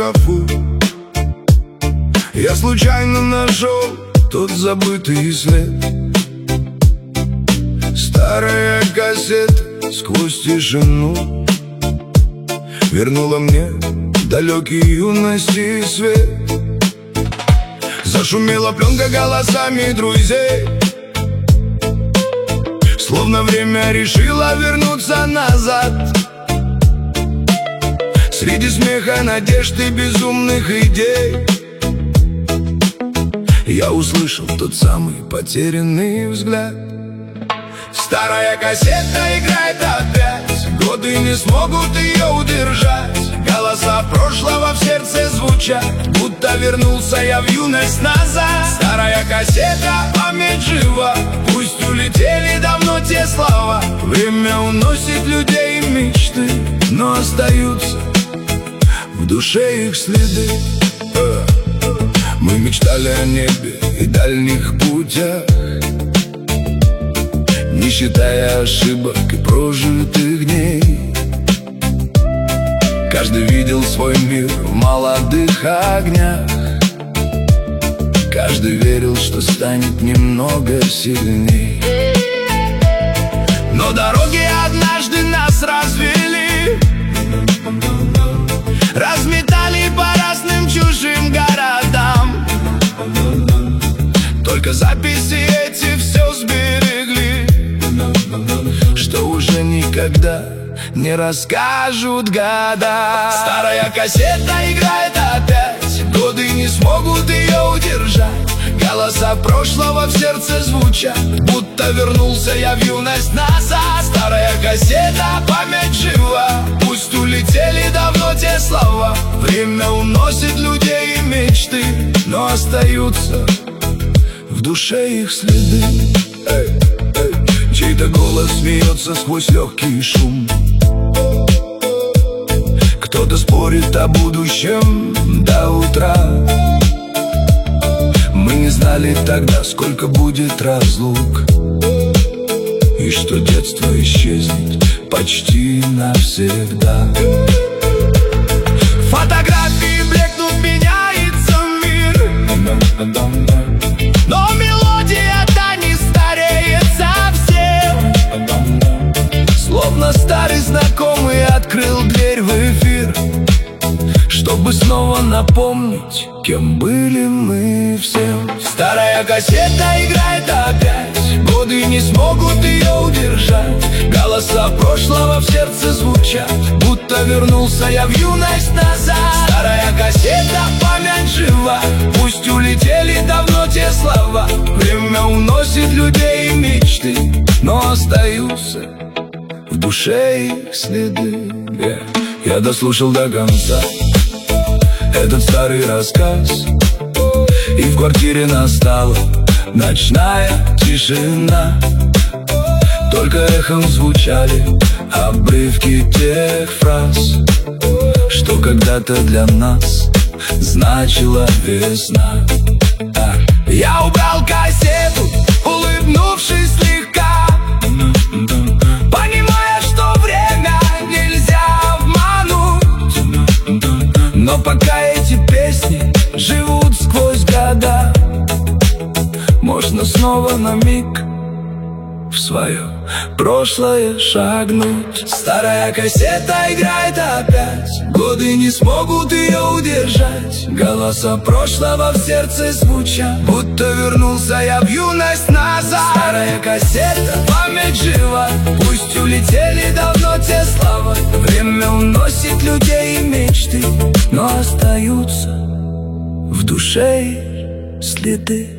шкафу. Я случайно нашел тот забытый след. Старая кассета сквозь тишину вернула мне далекий юности свет. Зашумела пленка голосами друзей, словно время решило вернуться назад. Среди смеха, надежд и безумных идей я услышал тот самый потерянный взгляд. Старая кассета играет опять, годы не смогут ее удержать. Голоса прошлого в сердце звучат, будто вернулся я в юность назад. Старая кассета, память жива, пусть улетели давно те слова. Время уносит людей и мечты, но остаются в душе их следы. Мы мечтали о небе и дальних путях, не считая ошибок и прожитых дней. Каждый видел свой мир в молодых огнях, каждый верил, что станет немного сильней. Но дороги однажды нас развели, разметали по разным чужим городам. Только записи эти все сберегли, что уже никогда не расскажут года. Старая кассета играет опять, годы не смогут ее удержать. Голоса прошлого в сердце звучат, будто вернулся я в юность назад. Старая кассета, память жива, пусть улетели давно те слова. Время уносит людей и мечты, но остаются в душе их следы. Чей-то голос смеется сквозь легкий шум, кто-то спорит о будущем до утра. Мы не знали тогда, сколько будет разлук, и что детство исчезнет почти навсегда. Фотографии блекнут, меняется мир, но мелодия-то не стареет совсем. Словно старый знакомый открыл дверь в эфир, чтобы снова напомнить, кем были мы всем. Старая кассета играет опять, годы не смогут ее удержать. Голоса прошлого в сердце звучат, будто вернулся я в юность назад. Старая кассета, память жива, пусть улетели давно те слова. Время уносит людей и мечты, но остаются в душе их следы. Я дослушал до конца этот старый рассказ, и в квартире настала ночная тишина. Только эхом звучали обрывки тех фраз, что когда-то для нас значила весна. Я убрал кассету, улыбнувшись слегка, понимая, что время нельзя обмануть. Но пока эти песни живут сквозь года, можно снова на миг в свое прошлое шагнуть. Старая кассета играет опять, годы не смогут ее удержать. Голоса прошлого в сердце звучат, будто вернулся я в юность назад. Старая кассета, память жива, пусть улетели давно те слова. Время уносит людей и мечты, но остаются в душе следы.